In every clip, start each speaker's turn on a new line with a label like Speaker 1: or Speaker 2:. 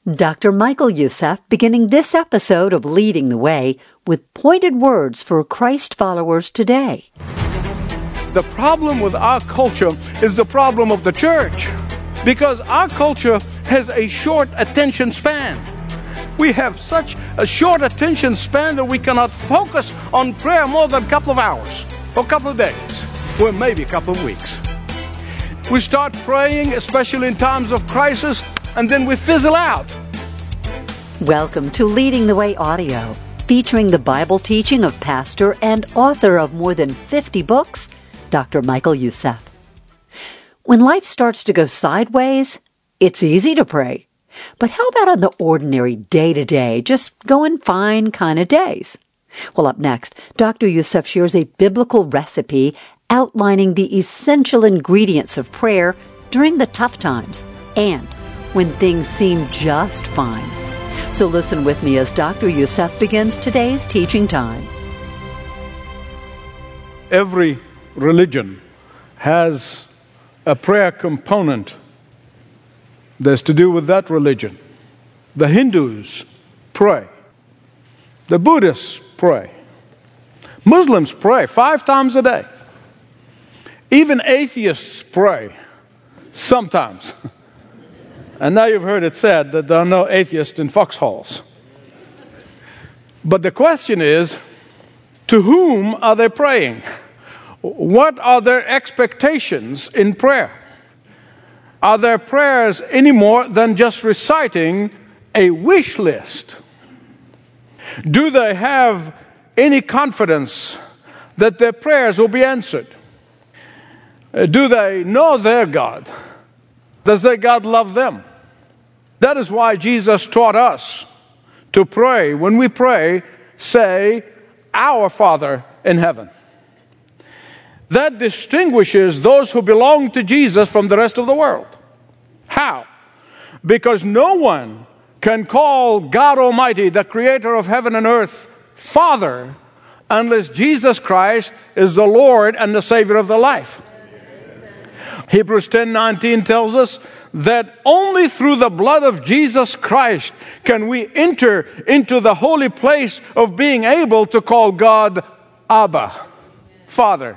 Speaker 1: Dr. Michael Youssef beginning this episode of Leading the Way with pointed words for Christ followers today.
Speaker 2: The problem with our culture is the problem of the church, because our culture has a short attention span. We have such a short attention span that we cannot focus on prayer more than a couple of hours, or a couple of days, or maybe a couple of weeks. We start praying, especially in times of crisis, and then we fizzle out.
Speaker 1: Welcome to Leading the Way Audio, featuring the Bible teaching of pastor and author of more than 50 books, Dr. Michael Youssef. When life starts to go sideways, it's easy to pray. But how about on the ordinary day-to-day, just going fine kind of days? Well, up next, Dr. Youssef shares a biblical recipe outlining the essential ingredients of prayer during the tough times and when things seem just fine. So listen with me as Dr. Youssef begins today's teaching time.
Speaker 2: Every religion has a prayer component that's to do with that religion. The Hindus pray. The Buddhists pray. Muslims pray 5 times a day. Even atheists pray sometimes. And now you've heard it said that there are no atheists in foxholes. But the question is, to whom are they praying? What are their expectations in prayer? Are their prayers any more than just reciting a wish list? Do they have any confidence that their prayers will be answered? Do they know their God? Does their God love them? That is why Jesus taught us to pray. When we pray, say, "Our Father in heaven." That distinguishes those who belong to Jesus from the rest of the world. How? Because no one can call God Almighty, the creator of heaven and earth, Father, unless Jesus Christ is the Lord and the Savior of their life. Hebrews 10:19 tells us that only through the blood of Jesus Christ can we enter into the holy place of being able to call God Abba, Father.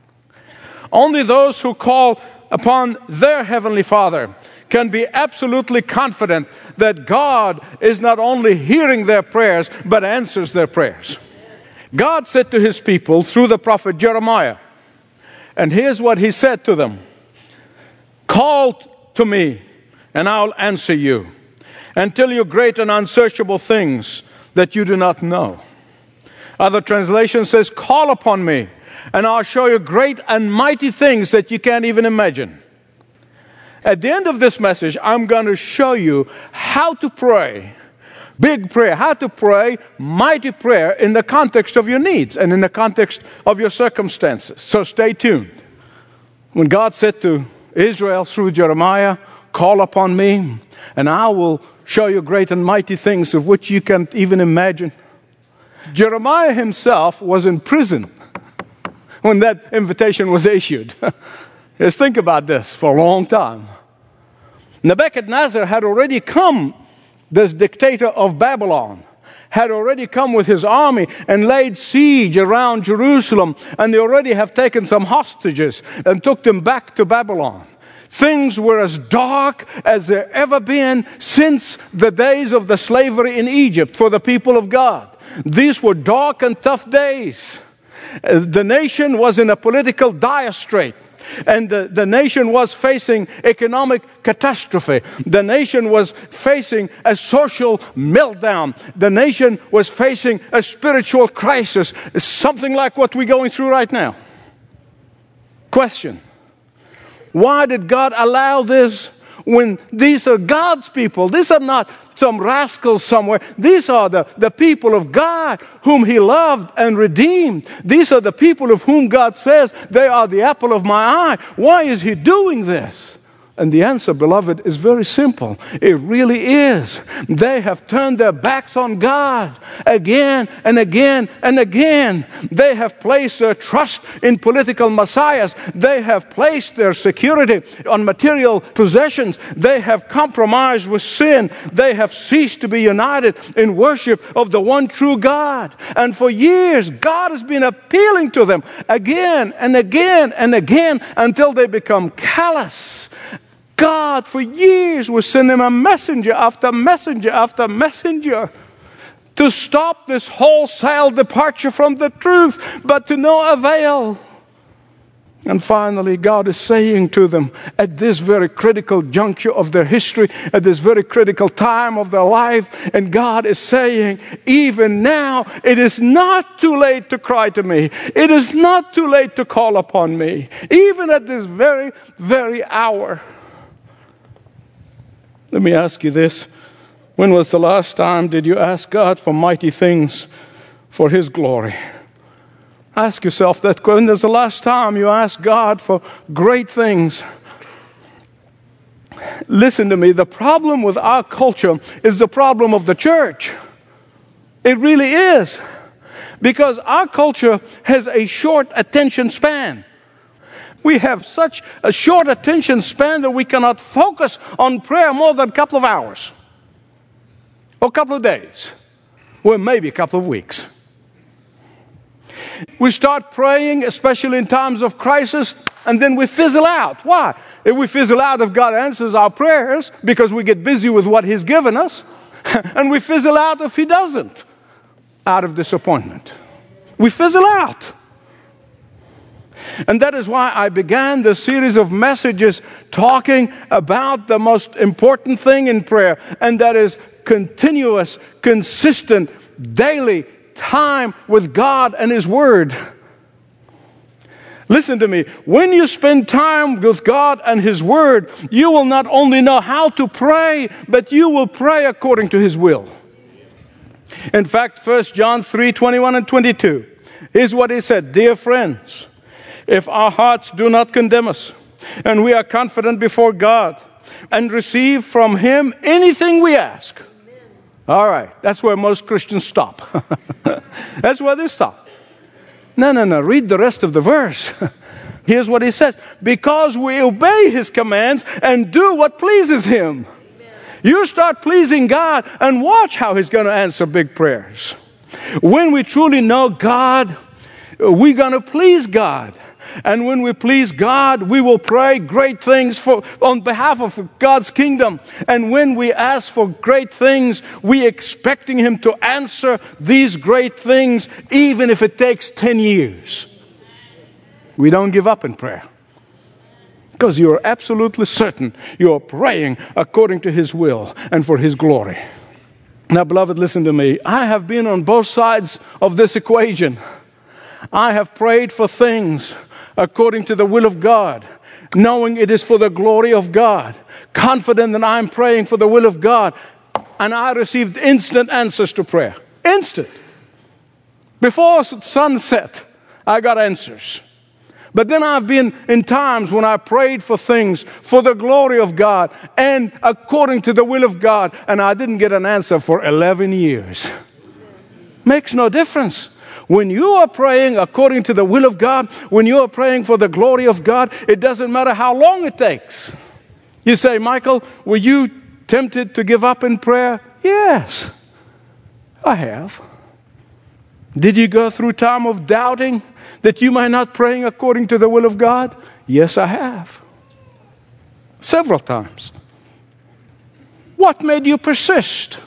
Speaker 2: Only those who call upon their Heavenly Father can be absolutely confident that God is not only hearing their prayers, but answers their prayers. God said to His people through the prophet Jeremiah, and here's what He said to them: "Call to me, and I'll answer you, and tell you great and unsearchable things that you do not know." Other translation says, "Call upon me, and I'll show you great and mighty things that you can't even imagine." At the end of this message, I'm going to show you how to pray big prayer, how to pray mighty prayer in the context of your needs and in the context of your circumstances. So stay tuned. When God said to Israel through Jeremiah, "Call upon me, and I will show you great and mighty things of which you can't even imagine," Jeremiah himself was in prison when that invitation was issued. Just think about this for a long time. Nebuchadnezzar had already come, this dictator of Babylon, had already come with his army and laid siege around Jerusalem, and they already have taken some hostages and took them back to Babylon. Things were as dark as they've ever been since the days of the slavery in Egypt for the people of God. These were dark and tough days. The nation was in a political dire strait. And the nation was facing economic catastrophe. The nation was facing a social meltdown. The nation was facing a spiritual crisis. Something like what we're going through right now. Question: why did God allow this when these are God's people? These are not some rascals somewhere. These are the people of God whom He loved and redeemed. These are the people of whom God says they are the apple of my eye. Why is He doing this? And the answer, beloved, is very simple. It really is. They have turned their backs on God again and again and again. They have placed their trust in political messiahs. They have placed their security on material possessions. They have compromised with sin. They have ceased to be united in worship of the one true God. And for years, God has been appealing to them again and again and again until they become callous. God, for years, was sending them messenger after messenger after messenger to stop this wholesale departure from the truth, but to no avail. And finally, God is saying to them at this very critical juncture of their history, at this very critical time of their life, and God is saying, even now, it is not too late to cry to me. It is not too late to call upon me, even at this very, very hour. Let me ask you this. When was the last time did you ask God for mighty things for His glory? Ask yourself that. When was the last time you asked God for great things? Listen to me. The problem with our culture is the problem of the church. It really is. Because our culture has a short attention span. We have such a short attention span that we cannot focus on prayer more than a couple of hours. Or a couple of days. Or maybe a couple of weeks. We start praying, especially in times of crisis, and then we fizzle out. Why? If we fizzle out, if God answers our prayers, because we get busy with what He's given us, and we fizzle out if He doesn't, out of disappointment. We fizzle out. And that is why I began this series of messages talking about the most important thing in prayer, and that is continuous, consistent, daily time with God and His Word. Listen to me. When you spend time with God and His Word, you will not only know how to pray, but you will pray according to His will. In fact, 1 John 3:21 and 22. Here's what he said. Dear friends, if our hearts do not condemn us, and we are confident before God, and receive from Him anything we ask. All right, that's where most Christians stop. That's where they stop. No. Read the rest of the verse. Here's what he says. Because we obey His commands and do what pleases Him. You start pleasing God and watch how He's going to answer big prayers. When we truly know God, we're going to please God. And when we please God, we will pray great things on behalf of God's kingdom. And when we ask for great things, we're expecting Him to answer these great things, even if it takes 10 years. We don't give up in prayer. Because you're absolutely certain you're praying according to His will and for His glory. Now, beloved, listen to me. I have been on both sides of this equation. I have prayed for things according to the will of God, knowing it is for the glory of God, confident that I'm praying for the will of God, and I received instant answers to prayer. Instant. Before sunset, I got answers. But then I've been in times when I prayed for things for the glory of God and according to the will of God, and I didn't get an answer for 11 years. Makes no difference. When you are praying according to the will of God, when you are praying for the glory of God, it doesn't matter how long it takes. You say, Michael, were you tempted to give up in prayer? Yes, I have. Did you go through time of doubting that you might not praying according to the will of God? Yes, I have. Several times. What made you persist?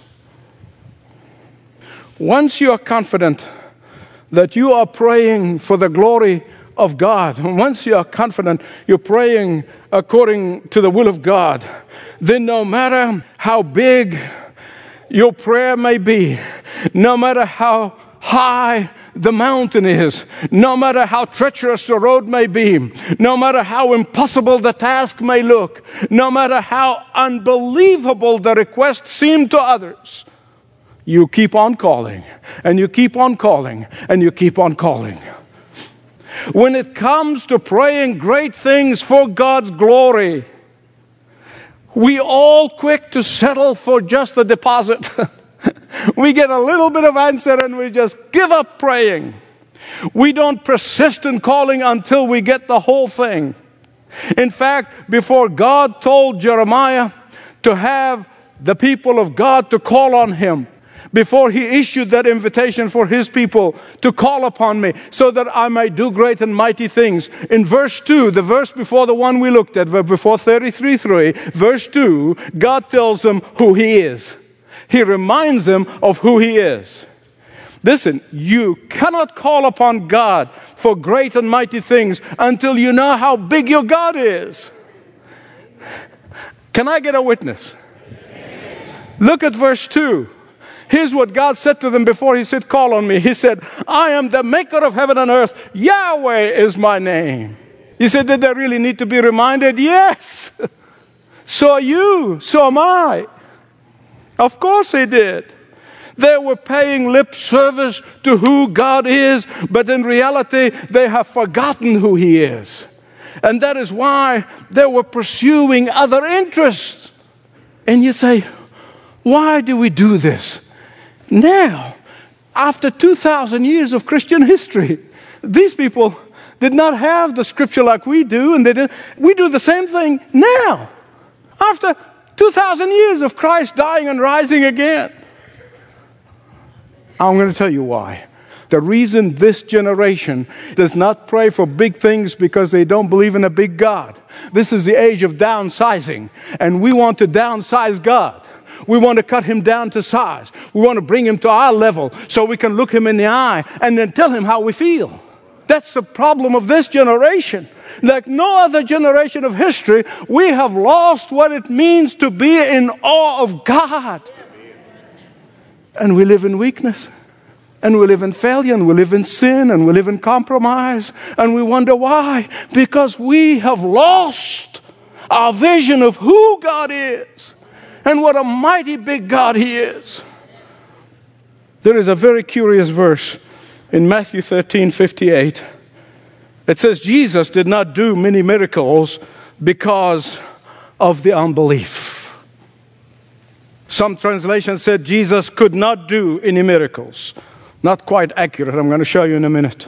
Speaker 2: Once you are confident that you are praying for the glory of God, and once you are confident you're praying according to the will of God, then no matter how big your prayer may be, no matter how high the mountain is, no matter how treacherous the road may be, no matter how impossible the task may look, no matter how unbelievable the request seemed to others, you keep on calling, and you keep on calling, and you keep on calling. When it comes to praying great things for God's glory, We all quick to settle for just the deposit. We get a little bit of answer and we just give up praying. We don't persist in calling until we get the whole thing. In fact, before God told Jeremiah to have the people of God to call on him, before he issued that invitation for his people to call upon me so that I may do great and mighty things. In verse 2, the verse before the one we looked at, before 33:3, verse 2, God tells them who he is. He reminds them of who he is. Listen, you cannot call upon God for great and mighty things until you know how big your God is. Can I get a witness? Look at verse 2. Here's what God said to them before he said, call on me. He said, I am the maker of heaven and earth. Yahweh is my name. You said, did they really need to be reminded? Yes. So are you. So am I. Of course they did. They were paying lip service to who God is, but in reality, they have forgotten who he is. And that is why they were pursuing other interests. And you say, why do we do this? Now, after 2,000 years of Christian history, these people did not have the scripture like we do, and we do the same thing now. After 2,000 years of Christ dying and rising again. I'm going to tell you why. The reason this generation does not pray for big things because they don't believe in a big God. This is the age of downsizing, and we want to downsize God. We want to cut him down to size. We want to bring him to our level so we can look him in the eye and then tell him how we feel. That's the problem of this generation. Like no other generation of history, we have lost what it means to be in awe of God. And we live in weakness. And we live in failure. And we live in sin. And we live in compromise. And we wonder why. Because we have lost our vision of who God is. And what a mighty big God he is. There is a very curious verse in Matthew 13:58. It says Jesus did not do many miracles because of the unbelief. Some translations said Jesus could not do any miracles. Not quite accurate. I'm going to show you in a minute.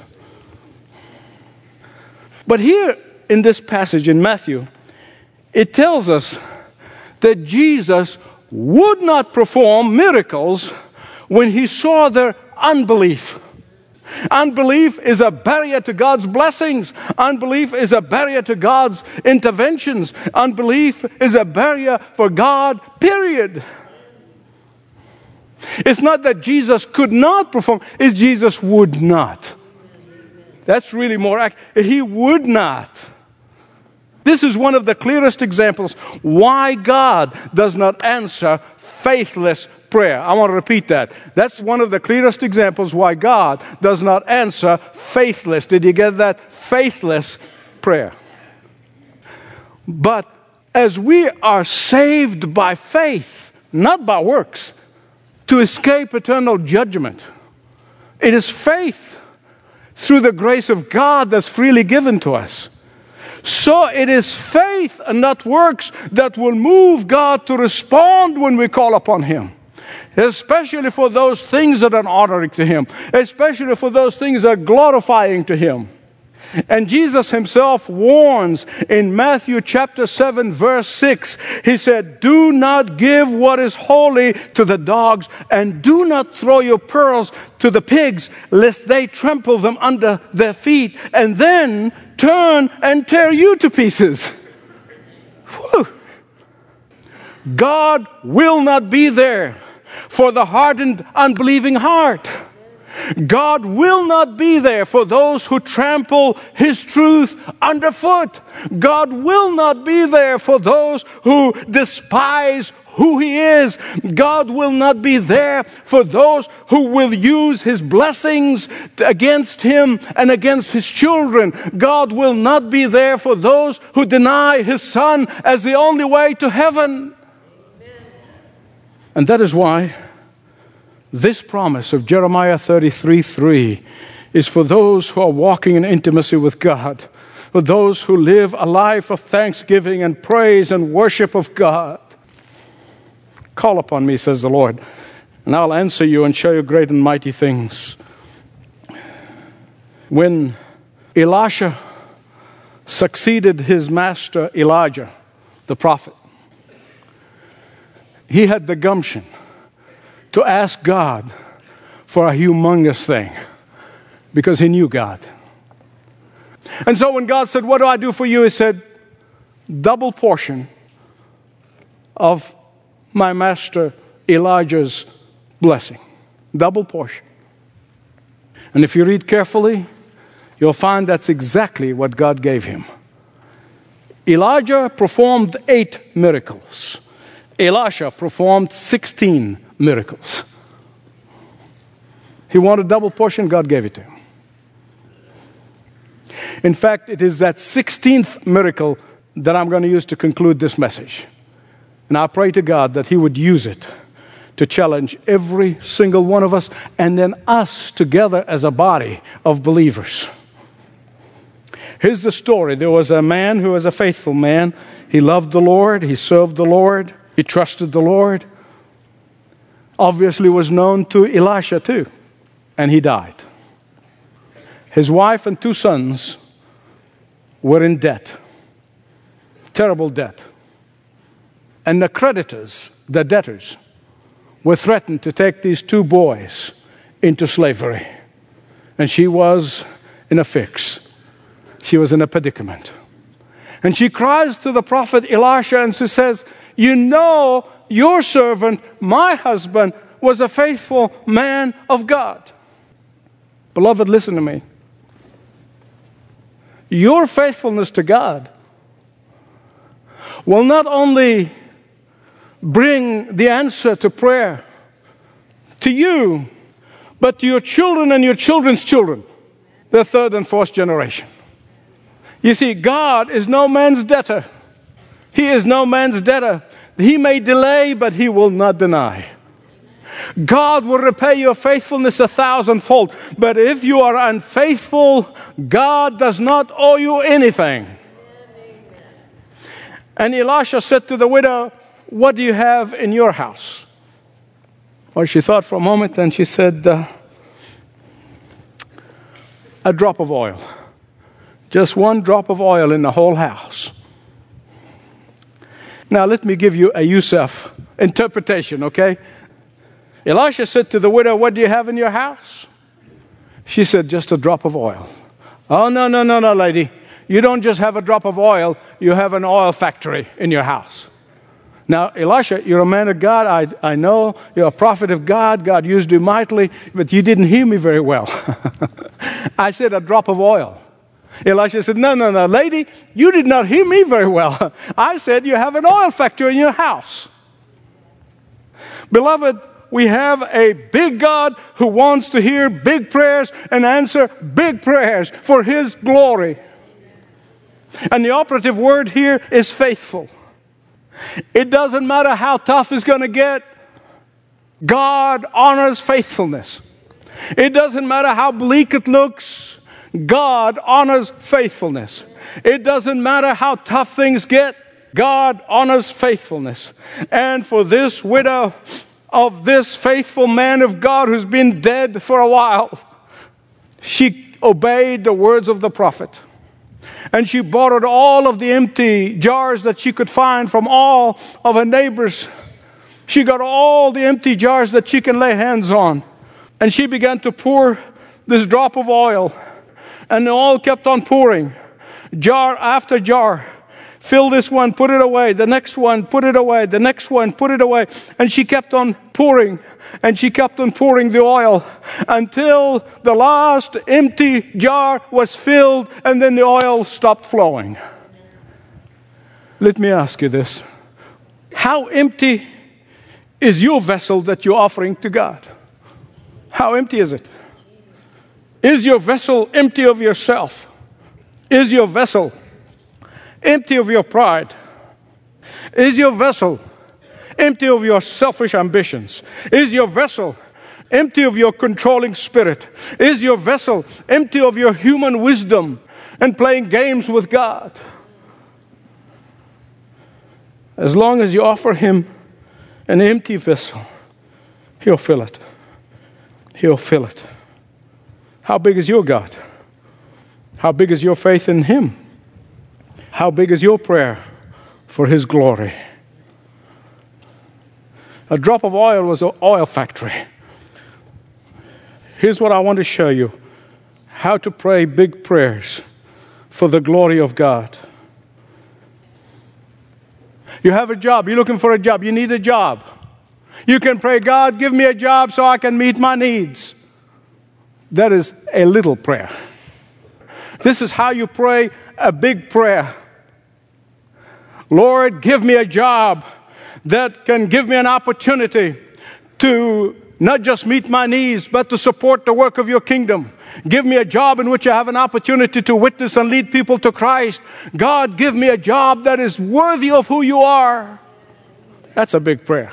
Speaker 2: But here in this passage in Matthew, it tells us that Jesus would not perform miracles when he saw their unbelief. Unbelief is a barrier to God's blessings. Unbelief is a barrier to God's interventions. Unbelief is a barrier for God, period. It's not that Jesus could not perform, it's Jesus would not. That's really more accurate. He would not. This is one of the clearest examples why God does not answer faithless prayer. I want to repeat that. That's one of the clearest examples why God does not answer faithless. Did you get that? Faithless prayer. But as we are saved by faith, not by works, to escape eternal judgment, it is faith through the grace of God that's freely given to us. So it is faith and not works that will move God to respond when we call upon him. Especially for those things that are honoring to him. Especially for those things that are glorifying to him. And Jesus himself warns in Matthew chapter 7 verse 6. He said, do not give what is holy to the dogs, and do not throw your pearls to the pigs, lest they trample them under their feet and then turn and tear you to pieces. Whew. God will not be there for the hardened, unbelieving heart. God will not be there for those who trample his truth underfoot. God will not be there for those who despise who he is. God will not be there for those who will use his blessings against him and against his children. God will not be there for those who deny his Son as the only way to heaven. And that is why this promise of Jeremiah 33:3 is for those who are walking in intimacy with God. with those who live a life of thanksgiving and praise and worship of God. Call upon me, says the Lord, and I'll answer you and show you great and mighty things. When Elisha succeeded his master Elijah, the prophet, he had the gumption to ask God for a humongous thing because he knew God. And so when God said, "What do I do for you?" he said, "Double portion of my master Elijah's blessing." Double portion. And if you read carefully, you'll find that's exactly what God gave him. Elijah performed 8 miracles. Elisha performed 16 miracles. He wanted double portion, God gave it to him. In fact, it is that 16th miracle that I'm going to use to conclude this message. And I pray to God that He would use it to challenge every single one of us, and then us together as a body of believers. Here's the story. There was a man who was a faithful man. He loved the Lord. He served the Lord. He trusted the Lord. Obviously was known to Elisha too. And he died. His wife and 2 sons were in debt. Terrible debt. And the creditors, the debtors, were threatened to take these 2 boys into slavery. And she was in a fix. She was in a predicament. And she cries to the prophet Elisha and she says, "You know, your servant, my husband, was a faithful man of God." Beloved, listen to me. Your faithfulness to God will not only bring the answer to prayer to you, but to your children and your children's children, the 3rd and 4th generation. You see, God is no man's debtor. He is no man's debtor. He may delay, but He will not deny. God will repay your faithfulness 1,000-fold. But if you are unfaithful, God does not owe you anything. And Elisha said to the widow, "What do you have in your house?" Well, she thought for a moment and she said, "A drop of oil. Just 1 drop of oil in the whole house." Now, let me give you a Yusuf interpretation, okay? Elisha said to the widow, "What do you have in your house?" She said, "Just a drop of oil." "Oh, no, lady. You don't just have a drop of oil. You have an oil factory in your house." Now, Elisha, you're a man of God. I know you're a prophet of God. God used you mightily, but you didn't hear me very well. I said a drop of oil. Elisha said, no, lady, you did not hear me very well. I said you have an oil factory in your house. Beloved, we have a big God who wants to hear big prayers and answer big prayers for His glory. And the operative word here is faithful. It doesn't matter how tough it's going to get. God honors faithfulness. It doesn't matter how bleak it looks. God honors faithfulness. It doesn't matter how tough things get. God honors faithfulness. And for this widow of this faithful man of God who's been dead for a while, she obeyed the words of the prophet. And she borrowed all of the empty jars that she could find from all of her neighbors. She got all the empty jars that she can lay hands on. And she began to pour this drop of oil. And the oil kept on pouring. Jar after jar. Fill this one, put it away. The next one, put it away. The next one, put it away. And she kept on pouring. And she kept on pouring the oil until the last empty jar was filled and then the oil stopped flowing. Let me ask you this. How empty is your vessel that you're offering to God? How empty is it? Is your vessel empty of yourself? Is your vessel empty of your pride? Is your vessel empty of your selfish ambitions? Is your vessel empty of your controlling spirit? Is your vessel empty of your human wisdom? and playing games with God. As long as you offer Him an empty vessel, He'll fill it. He'll fill it. How big is your God? How big is your faith in Him? How big is your prayer for His glory? A drop of oil was an oil factory. Here's what I want to show you. How to pray big prayers for the glory of God. You have a job. You're looking for a job. You need a job. You can pray, God, give me a job so I can meet my needs. That is a little prayer. This is how you pray a big prayer. Lord, give me a job that can give me an opportunity to not just meet my needs, but to support the work of your kingdom. Give me a job in which I have an opportunity to witness and lead people to Christ. God, give me a job that is worthy of who you are. That's a big prayer.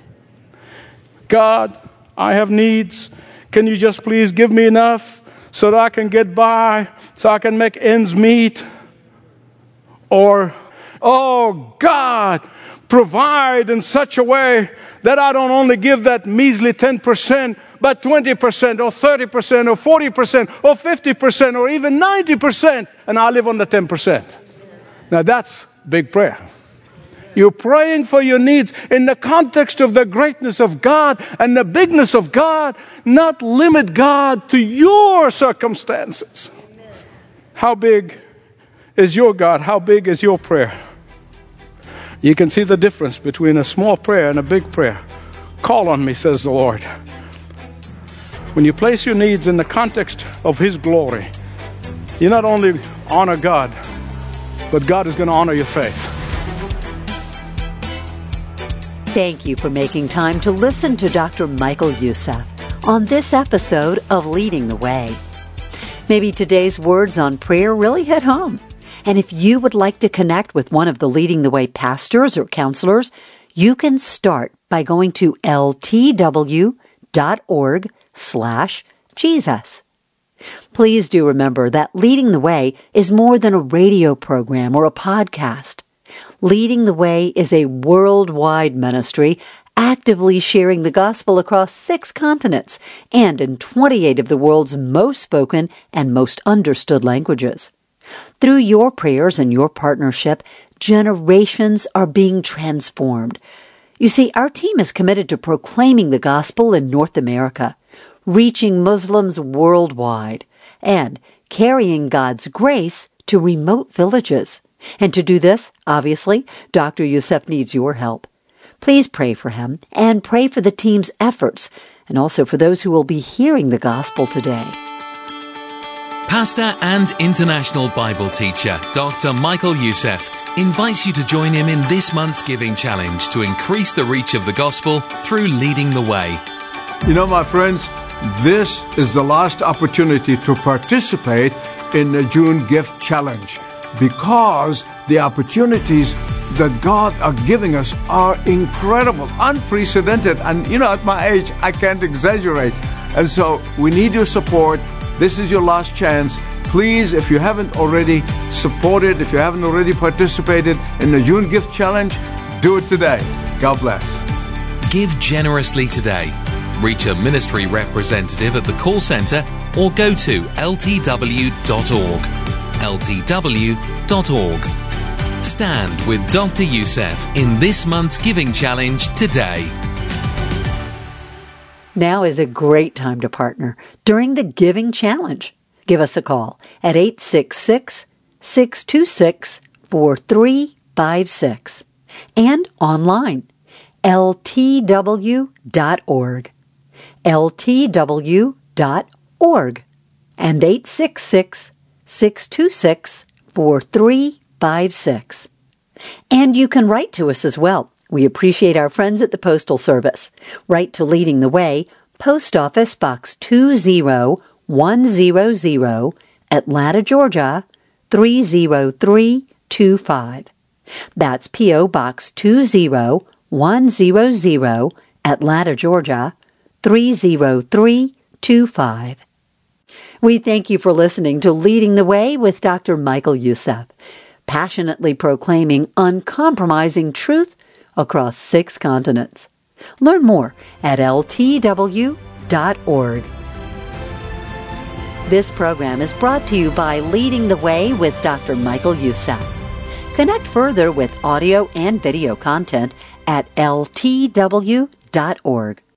Speaker 2: God, I have needs. Can you just please give me enough so that I can get by, so I can make ends meet? Or, oh God, provide in such a way that I don't only give that measly 10%, but 20% or 30% or 40% or 50% or even 90%, and I live on the 10%. Now that's big prayer. You're praying for your needs in the context of the greatness of God and the bigness of God, not limit God to your circumstances. How big is your God? How big is your prayer? You can see the difference between a small prayer and a big prayer. Call on me, says the Lord. When you place your needs in the context of His glory, you not only honor God, but God is going to honor your faith.
Speaker 1: Thank you for making time to listen to Dr. Michael Youssef on this episode of Leading the Way. Maybe today's words on prayer really hit home. And if you would like to connect with one of the Leading the Way pastors or counselors, you can start by going to ltw.org/Jesus. Please do remember that Leading the Way is more than a radio program or a podcast. Leading the Way is a worldwide ministry actively sharing the gospel across 6 continents and in 28 of the world's most spoken and most understood languages. Through your prayers and your partnership, generations are being transformed. You see, our team is committed to proclaiming the gospel in North America, reaching Muslims worldwide, and carrying God's grace to remote villages. And to do this, obviously, Dr. Youssef needs your help. Please pray for him and pray for the team's efforts and also for those who will be hearing the gospel today.
Speaker 3: Pastor and international Bible teacher Dr. Michael Youssef invites you to join him in this month's Giving Challenge to increase the reach of the gospel through Leading the Way.
Speaker 2: You know, my friends, this is the last opportunity to participate in the June Gift Challenge because the opportunities that God are giving us are incredible, unprecedented. And, you know, at my age, I can't exaggerate. And so we need your support. This is your last chance. Please, if you haven't already supported, if you haven't already participated in the June Gift Challenge, do it today. God bless.
Speaker 3: Give generously today. Reach a ministry representative at the call center or go to ltw.org. ltw.org. Stand with Dr. Youssef in this month's Giving Challenge today.
Speaker 1: Now is a great time to partner during the Giving Challenge. Give us a call at 866-626-4356 and online, ltw.org, ltw.org, and 866-626-4356. And you can write to us as well. We appreciate our friends at the Postal Service. Write to Leading the Way, Post Office Box 20100, Atlanta, Georgia 30325. That's P.O. Box 20100, Atlanta, Georgia 30325. We thank you for listening to Leading the Way with Dr. Michael Youssef, passionately proclaiming uncompromising truth across 6 continents. Learn more at ltw.org. This program is brought to you by Leading the Way with Dr. Michael Youssef. Connect further with audio and video content at ltw.org.